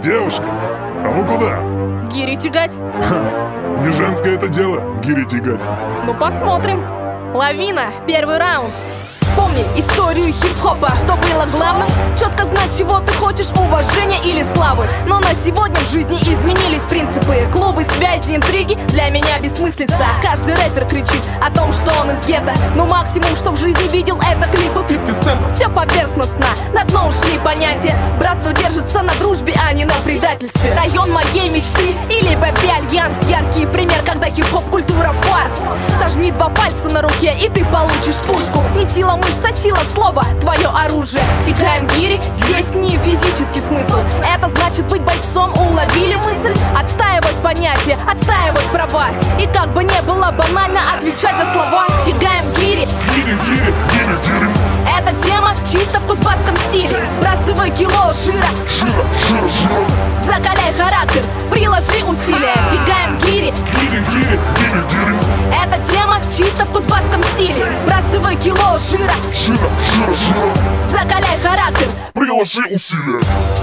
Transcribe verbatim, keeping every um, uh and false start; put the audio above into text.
Девушка, а вы куда? Гири тягать? Ха, не женское это дело, гири тягать. Ну посмотрим. Лавина, первый раунд. Вспомни историю хип-хопа, что было главным. Четко знать, чего ты хочешь, уважения или славы. Но на сегодня в жизни изменились принципы. Клубы, связи, интриги для меня бессмыслица. Каждый рэпер кричит о том, что он из гетто, но максимум, что в жизни видел, это клипы пятьдесят центов. Все поверхностно, на дно ушли понятия. Братство держится на дружбе, а не на предательстве. Район моей мечты или Бэби Альянс. Яркий пример, когда хип-хоп культура фарс. Сожми два пальца на руке и ты получишь пушку. Не сила мышца, сила слова, твое оружие. Тягаем гири, здесь не физический смысл. Это значит быть бойцом, уловили мысль. Отстаивать понятия, отстаивать права. И как бы не было банально отвечать за слова. Тягаем гири, Гири, гири, гири, гири. эта тема чисто в кузбасском стиле. Сбрасывай кило жира, Жира, жира, жира. закаляй характер, приложи усилия. Тягаем гири, Гири, гири, гири, гири. эта тема чисто в кузбасском стиле. Сбрасывай кило жира, Жира, жира, жира. закаляй характер. Приложи усилия.